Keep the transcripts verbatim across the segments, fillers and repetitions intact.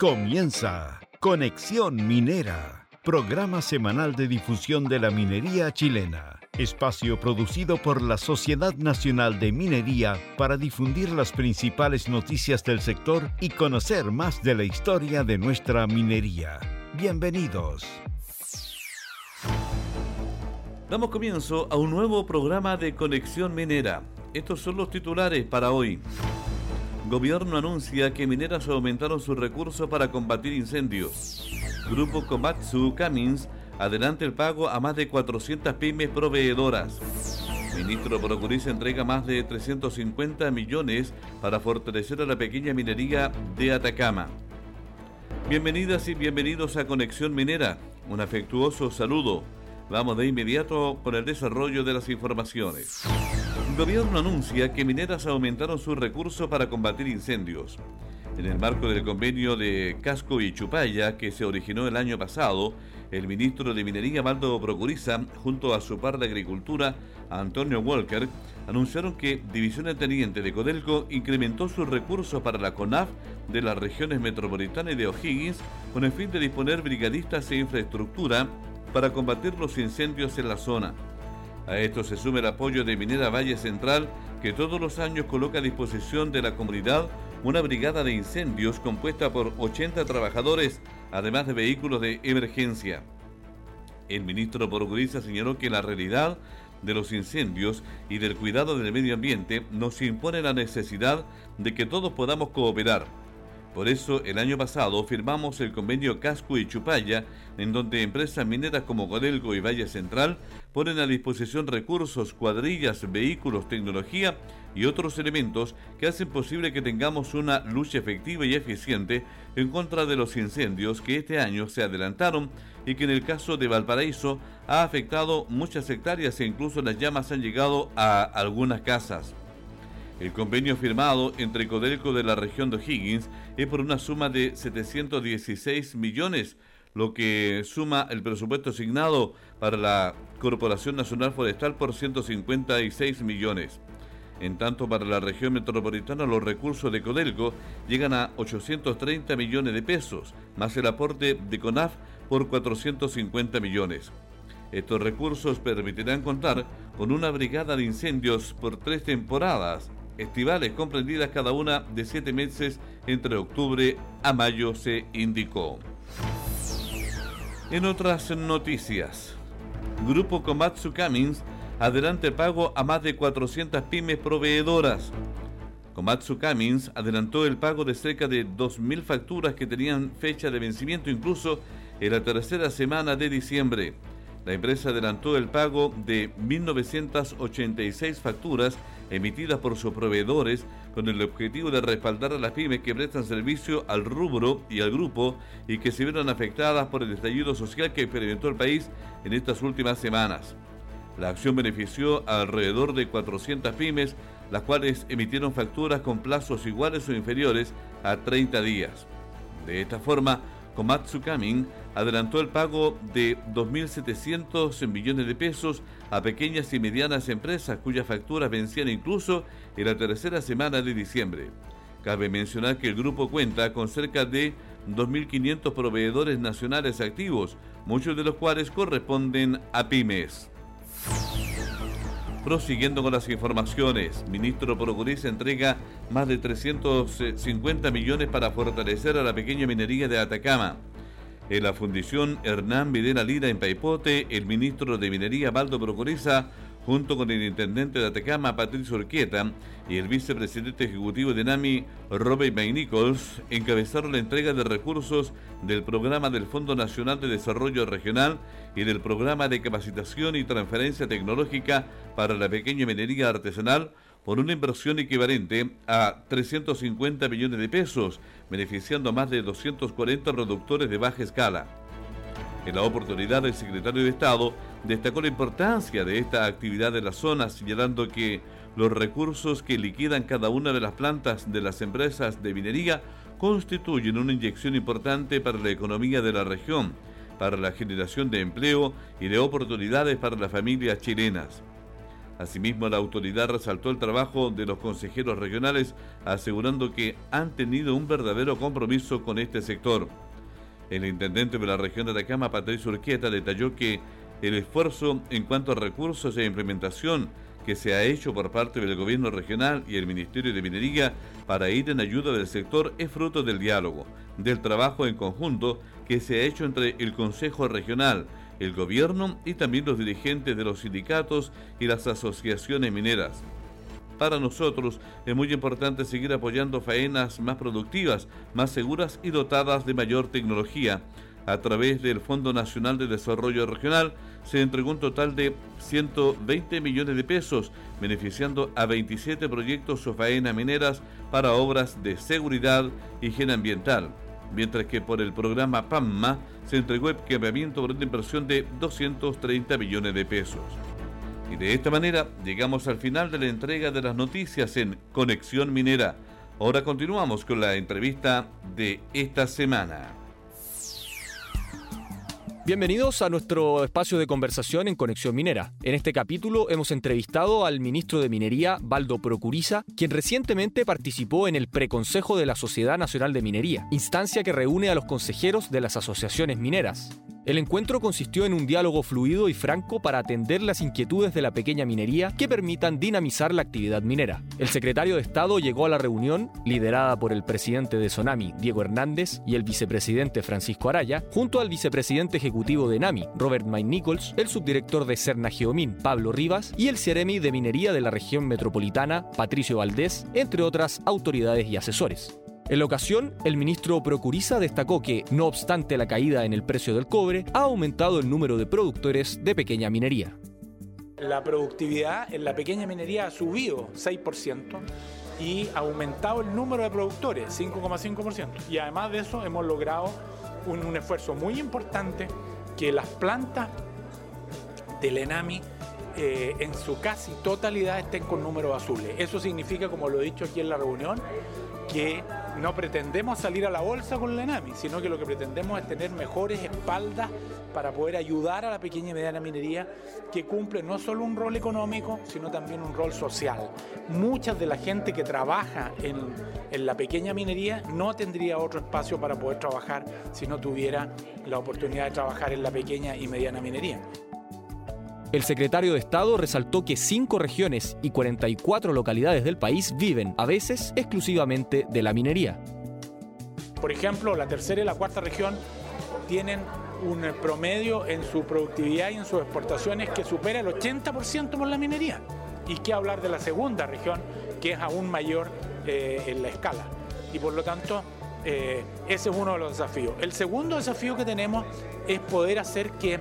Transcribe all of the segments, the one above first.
Comienza Conexión Minera, programa semanal de difusión de la minería chilena. Espacio producido por la Sociedad Nacional de Minería para difundir las principales noticias del sector y conocer más de la historia de nuestra minería. Bienvenidos. Damos comienzo a un nuevo programa de Conexión Minera. Estos son los titulares para hoy. Gobierno anuncia que mineras aumentaron sus recursos para combatir incendios. Grupo Komatsu Cummins adelanta el pago a más de cuatrocientas pymes proveedoras. Ministro Procuriza entrega más de trescientos cincuenta millones para fortalecer a la pequeña minería de Atacama. Bienvenidas y bienvenidos a Conexión Minera. Un afectuoso saludo. Vamos de inmediato con el desarrollo de las informaciones. El gobierno anuncia que mineras aumentaron sus recursos para combatir incendios. En el marco del convenio de Casco y Chupaya que se originó el año pasado, el ministro de Minería, Valdo Procuriza, junto a su par de Agricultura, Antonio Walker, anunciaron que División Teniente de Codelco incrementó sus recursos para la CONAF de las regiones metropolitana y de O'Higgins con el fin de disponer brigadistas e infraestructura para combatir los incendios en la zona. A esto se suma el apoyo de Minera Valle Central, que todos los años coloca a disposición de la comunidad una brigada de incendios compuesta por ochenta trabajadores, además de vehículos de emergencia. El ministro Procuriza señaló que la realidad de los incendios y del cuidado del medio ambiente nos impone la necesidad de que todos podamos cooperar. Por eso, el año pasado firmamos el convenio Casco y Chupaya, en donde empresas mineras como Codelco y Valle Central ponen a disposición recursos, cuadrillas, vehículos, tecnología y otros elementos que hacen posible que tengamos una lucha efectiva y eficiente en contra de los incendios que este año se adelantaron y que en el caso de Valparaíso ha afectado muchas hectáreas e incluso las llamas han llegado a algunas casas. El convenio firmado entre Codelco de la región de O'Higgins es por una suma de setecientos dieciséis millones, lo que suma el presupuesto asignado para la Corporación Nacional Forestal por ciento cincuenta y seis millones. En tanto, para la región metropolitana los recursos de Codelco llegan a ochocientos treinta millones de pesos, más el aporte de CONAF por cuatrocientos cincuenta millones. Estos recursos permitirán contar con una brigada de incendios por tres temporadas estivales comprendidas cada una de siete meses entre octubre a mayo, se indicó. En otras noticias, Grupo Komatsu Cummins adelanta el pago a más de cuatrocientas pymes proveedoras. Komatsu Cummins adelantó el pago de cerca de dos mil facturas que tenían fecha de vencimiento incluso en la tercera semana de diciembre. La empresa adelantó el pago de mil novecientas ochenta y seis facturas emitidas por sus proveedores con el objetivo de respaldar a las pymes que prestan servicio al rubro y al grupo y que se vieron afectadas por el estallido social que experimentó el país en estas últimas semanas. La acción benefició a alrededor de cuatrocientas pymes, las cuales emitieron facturas con plazos iguales o inferiores a treinta días. De esta forma, Komatsu Cummins adelantó el pago de dos mil setecientos millones de pesos a pequeñas y medianas empresas cuyas facturas vencían incluso en la tercera semana de diciembre. Cabe mencionar que el grupo cuenta con cerca de dos mil quinientos proveedores nacionales activos, muchos de los cuales corresponden a pymes. Prosiguiendo con las informaciones, ministro Procuriza entrega más de trescientos cincuenta millones para fortalecer a la pequeña minería de Atacama. En la fundición Hernán Videla Lira en Paipote, el ministro de Minería, Valdo Procuriza, junto con el intendente de Atacama, Patricio Urquieta, y el vicepresidente ejecutivo de NAMI, Robert May Nichols, encabezaron la entrega de recursos del Programa del Fondo Nacional de Desarrollo Regional y del Programa de Capacitación y Transferencia Tecnológica para la Pequeña Minería Artesanal por una inversión equivalente a trescientos cincuenta millones de pesos, beneficiando a más de doscientos cuarenta productores de baja escala. En la oportunidad, el secretario de Estado destacó la importancia de esta actividad de la zona, señalando que los recursos que liquidan cada una de las plantas de las empresas de minería constituyen una inyección importante para la economía de la región, para la generación de empleo y de oportunidades para las familias chilenas. Asimismo, la autoridad resaltó el trabajo de los consejeros regionales, asegurando que han tenido un verdadero compromiso con este sector. El intendente de la región de Atacama, Patricio Urquieta, detalló que el esfuerzo en cuanto a recursos e implementación que se ha hecho por parte del gobierno regional y el Ministerio de Minería para ir en ayuda del sector es fruto del diálogo, del trabajo en conjunto que se ha hecho entre el Consejo Regional, el gobierno y también los dirigentes de los sindicatos y las asociaciones mineras. Para nosotros es muy importante seguir apoyando faenas más productivas, más seguras y dotadas de mayor tecnología. A través del Fondo Nacional de Desarrollo Regional se entregó un total de ciento veinte millones de pesos, beneficiando a veintisiete proyectos o faenas mineras para obras de seguridad y higiene ambiental, mientras que por el programa PAMMA se entregó equipamiento por una inversión de doscientos treinta millones de pesos. Y de esta manera llegamos al final de la entrega de las noticias en Conexión Minera. Ahora continuamos con la entrevista de esta semana. Bienvenidos a nuestro espacio de conversación en Conexión Minera. En este capítulo hemos entrevistado al ministro de Minería, Valdo Procuriza, quien recientemente participó en el preconsejo de la Sociedad Nacional de Minería, instancia que reúne a los consejeros de las asociaciones mineras. El encuentro consistió en un diálogo fluido y franco para atender las inquietudes de la pequeña minería que permitan dinamizar la actividad minera. El secretario de Estado llegó a la reunión, liderada por el presidente de Sonami, Diego Hernández, y el vicepresidente Francisco Araya, junto al vicepresidente ejecutivo de NAMI, Robert May Nichols, el subdirector de Serna Geomin, Pablo Rivas, y el Ceremi de Minería de la región metropolitana, Patricio Valdés, entre otras autoridades y asesores. En la ocasión, el ministro Procuriza destacó que, no obstante la caída en el precio del cobre, ha aumentado el número de productores de pequeña minería. La productividad en la pequeña minería ha subido seis por ciento y ha aumentado el número de productores, cinco coma cinco por ciento. Y además de eso hemos logrado un, un esfuerzo muy importante que las plantas del ENAMI eh, en su casi totalidad estén con números azules. Eso significa, como lo he dicho aquí en la reunión, que no pretendemos salir a la bolsa con la ENAMI, sino que lo que pretendemos es tener mejores espaldas para poder ayudar a la pequeña y mediana minería, que cumple no solo un rol económico, sino también un rol social. Mucha de la gente que trabaja en, en la pequeña minería no tendría otro espacio para poder trabajar si no tuviera la oportunidad de trabajar en la pequeña y mediana minería. El secretario de Estado resaltó que cinco regiones y cuarenta y cuatro localidades del país viven, a veces, exclusivamente de la minería. Por ejemplo, la tercera y la cuarta región tienen un promedio en su productividad y en sus exportaciones que supera el ochenta por ciento por la minería. Y qué hablar de la segunda región, que es aún mayor eh, en la escala. Y por lo tanto, eh, ese es uno de los desafíos. El segundo desafío que tenemos es poder hacer que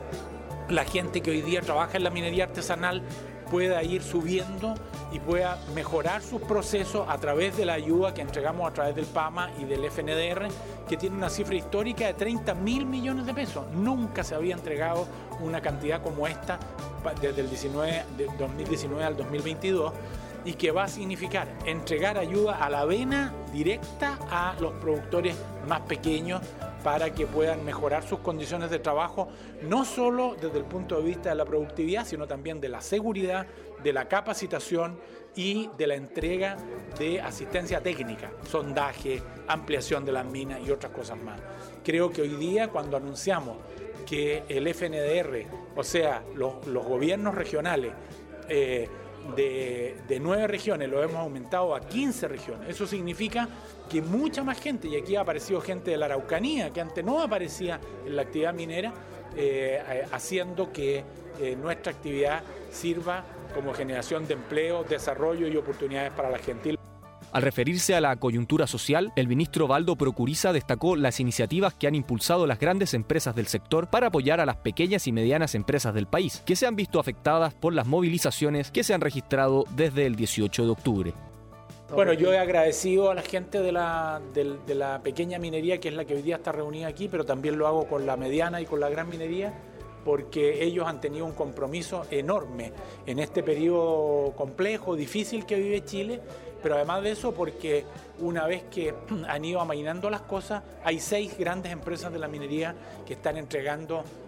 la gente que hoy día trabaja en la minería artesanal pueda ir subiendo y pueda mejorar sus procesos a través de la ayuda que entregamos a través del PAMA y del F N D R, que tiene una cifra histórica de treinta mil millones de pesos. Nunca se había entregado una cantidad como esta desde el diecinueve, de dos mil diecinueve al dos mil veintidós, y que va a significar entregar ayuda a la vena directa a los productores más pequeños para que puedan mejorar sus condiciones de trabajo, no solo desde el punto de vista de la productividad, sino también de la seguridad, de la capacitación y de la entrega de asistencia técnica, sondaje, ampliación de las minas y otras cosas más. Creo que hoy día, cuando anunciamos que el F N D R, o sea, los, los gobiernos regionales, eh, De, de nueve regiones lo hemos aumentado a quince regiones. Eso significa que mucha más gente, y aquí ha aparecido gente de la Araucanía que antes no aparecía en la actividad minera, eh, haciendo que eh, nuestra actividad sirva como generación de empleo, desarrollo y oportunidades para la gente. Al referirse a la coyuntura social, el ministro Valdo Procuriza destacó las iniciativas que han impulsado las grandes empresas del sector para apoyar a las pequeñas y medianas empresas del país, que se han visto afectadas por las movilizaciones que se han registrado desde el dieciocho de octubre. Bueno, yo he agradecido a la gente de la, de, de la pequeña minería, que es la que hoy día está reunida aquí, pero también lo hago con la mediana y con la gran minería, porque ellos han tenido un compromiso enorme en este periodo complejo, difícil que vive Chile, pero además de eso porque una vez que han ido amainando las cosas, hay seis grandes empresas de la minería que están entregando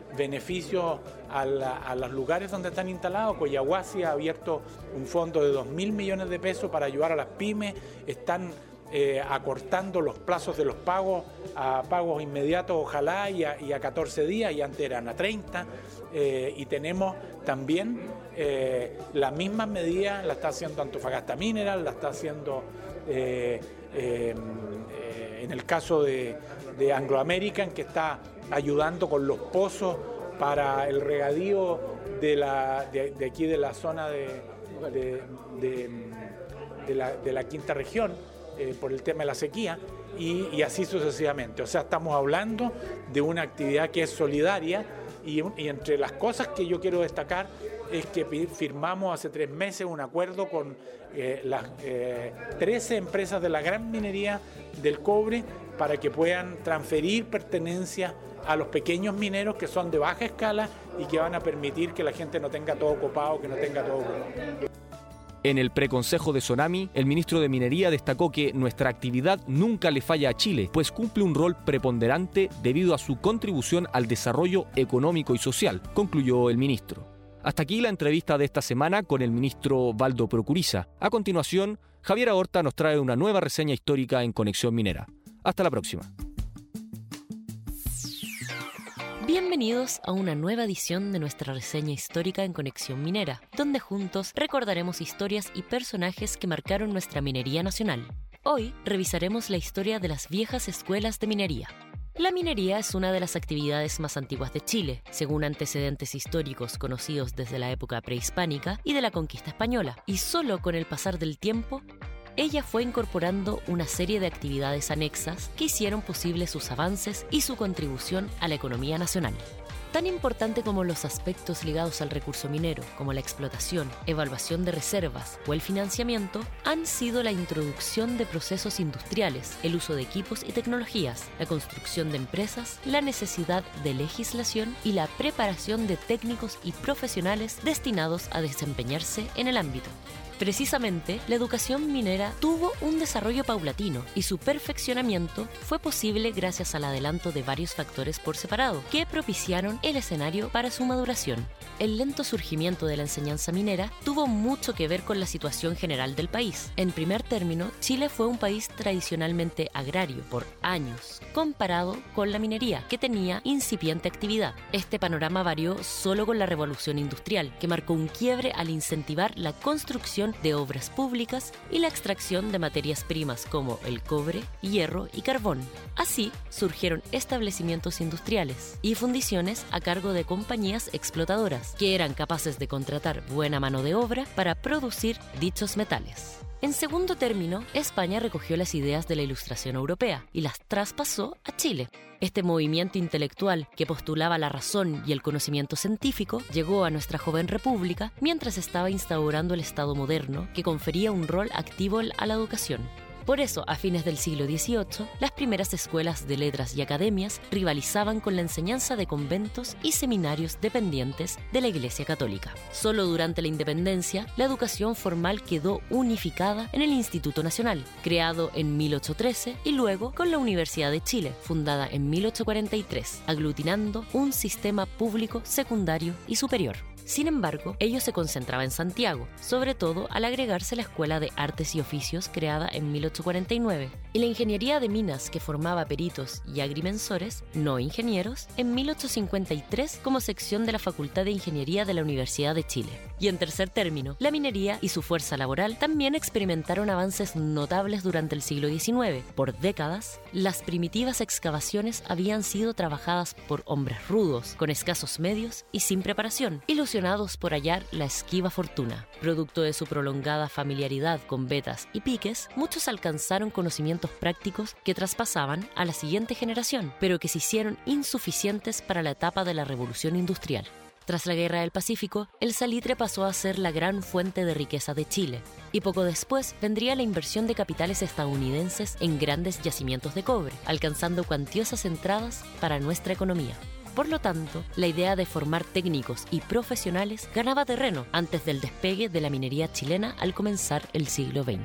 beneficios a, la, a los lugares donde están instalados. Collahuasi ha abierto un fondo de dos mil millones de pesos para ayudar a las pymes. Están eh, acortando los plazos de los pagos a pagos inmediatos, ojalá, y a, y a catorce días, y antes eran a treinta. Eh, y tenemos también eh, las mismas medidas, la está haciendo Antofagasta Mineral, la está haciendo eh, eh, eh, en el caso de, de Anglo American, que está ayudando con los pozos para el regadío de, la, de, de aquí de la zona de, de, de, de, la, de la quinta región, eh, por el tema de la sequía, y, y así sucesivamente. O sea, estamos hablando de una actividad que es solidaria, y, y entre las cosas que yo quiero destacar es que firmamos hace tres meses un acuerdo con eh, las eh, trece empresas de la gran minería del cobre para que puedan transferir pertenencias a los pequeños mineros que son de baja escala y que van a permitir que la gente no tenga todo copado, que no tenga todo copado. En el preconcejo de Sonami, el ministro de Minería destacó que nuestra actividad nunca le falla a Chile, pues cumple un rol preponderante debido a su contribución al desarrollo económico y social, concluyó el ministro. Hasta aquí la entrevista de esta semana con el ministro Baldo Procuriza. A continuación, Javiera Horta nos trae una nueva reseña histórica en Conexión Minera. Hasta la próxima. Bienvenidos a una nueva edición de nuestra reseña histórica en Conexión Minera, donde juntos recordaremos historias y personajes que marcaron nuestra minería nacional. Hoy revisaremos la historia de las viejas escuelas de minería. La minería es una de las actividades más antiguas de Chile, según antecedentes históricos conocidos desde la época prehispánica y de la conquista española, y solo con el pasar del tiempo, ella fue incorporando una serie de actividades anexas que hicieron posibles sus avances y su contribución a la economía nacional. Tan importante como los aspectos ligados al recurso minero, como la explotación, evaluación de reservas o el financiamiento, han sido la introducción de procesos industriales, el uso de equipos y tecnologías, la construcción de empresas, la necesidad de legislación y la preparación de técnicos y profesionales destinados a desempeñarse en el ámbito. Precisamente, la educación minera tuvo un desarrollo paulatino y su perfeccionamiento fue posible gracias al adelanto de varios factores por separado que propiciaron el escenario para su maduración. El lento surgimiento de la enseñanza minera tuvo mucho que ver con la situación general del país. En primer término, Chile fue un país tradicionalmente agrario por años, comparado con la minería, que tenía incipiente actividad. Este panorama varió solo con la revolución industrial, que marcó un quiebre al incentivar la construcción de obras públicas y la extracción de materias primas como el cobre, hierro y carbón. Así surgieron establecimientos industriales y fundiciones a cargo de compañías explotadoras que eran capaces de contratar buena mano de obra para producir dichos metales. En segundo término, España recogió las ideas de la Ilustración europea y las traspasó a Chile. Este movimiento intelectual que postulaba la razón y el conocimiento científico llegó a nuestra joven república mientras estaba instaurando el Estado moderno que confería un rol activo a la educación. Por eso, a fines del siglo dieciocho, las primeras escuelas de letras y academias rivalizaban con la enseñanza de conventos y seminarios dependientes de la Iglesia Católica. Solo durante la independencia, la educación formal quedó unificada en el Instituto Nacional, creado en mil ochocientos trece, y luego con la Universidad de Chile, fundada en mil ochocientos cuarenta y tres, aglutinando un sistema público, secundario y superior. Sin embargo, ello se concentraba en Santiago, sobre todo al agregarse la Escuela de Artes y Oficios creada en mil ochocientos cuarenta y nueve, y la Ingeniería de Minas que formaba peritos y agrimensores, no ingenieros, en mil ochocientos cincuenta y tres como sección de la Facultad de Ingeniería de la Universidad de Chile. Y en tercer término, la minería y su fuerza laboral también experimentaron avances notables durante el siglo diecinueve. Por décadas, las primitivas excavaciones habían sido trabajadas por hombres rudos, con escasos medios y sin preparación, ilusionados por hallar la esquiva fortuna. Producto de su prolongada familiaridad con vetas y piques, muchos alcanzaron conocimientos prácticos que traspasaban a la siguiente generación, pero que se hicieron insuficientes para la etapa de la revolución industrial. Tras la Guerra del Pacífico, el salitre pasó a ser la gran fuente de riqueza de Chile, y poco después vendría la inversión de capitales estadounidenses en grandes yacimientos de cobre, alcanzando cuantiosas entradas para nuestra economía. Por lo tanto, la idea de formar técnicos y profesionales ganaba terreno antes del despegue de la minería chilena al comenzar el siglo veinte.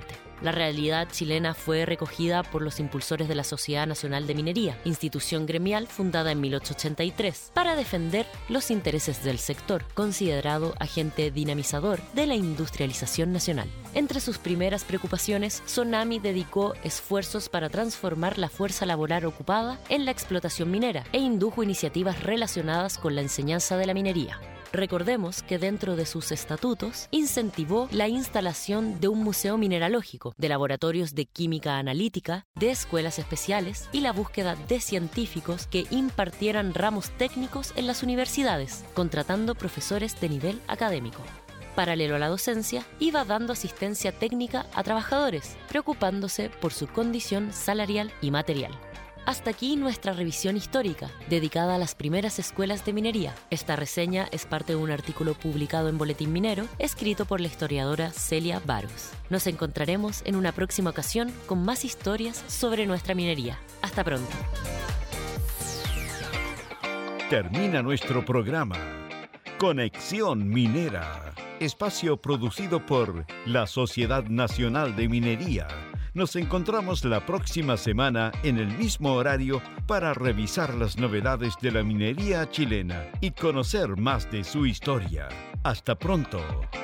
La realidad chilena fue recogida por los impulsores de la Sociedad Nacional de Minería, institución gremial fundada en mil ochocientos ochenta y tres, para defender los intereses del sector, considerado agente dinamizador de la industrialización nacional. Entre sus primeras preocupaciones, Sonami dedicó esfuerzos para transformar la fuerza laboral ocupada en la explotación minera e indujo iniciativas relacionadas con la enseñanza de la minería. Recordemos que dentro de sus estatutos incentivó la instalación de un museo mineralógico, de laboratorios de química analítica, de escuelas especiales y la búsqueda de científicos que impartieran ramos técnicos en las universidades, contratando profesores de nivel académico. Paralelo a la docencia, iba dando asistencia técnica a trabajadores, preocupándose por su condición salarial y material. Hasta aquí nuestra revisión histórica, dedicada a las primeras escuelas de minería. Esta reseña es parte de un artículo publicado en Boletín Minero, escrito por la historiadora Celia Barus. Nos encontraremos en una próxima ocasión con más historias sobre nuestra minería. Hasta pronto. Termina nuestro programa. Conexión Minera. Espacio producido por la Sociedad Nacional de Minería. Nos encontramos la próxima semana en el mismo horario para revisar las novedades de la minería chilena y conocer más de su historia. Hasta pronto.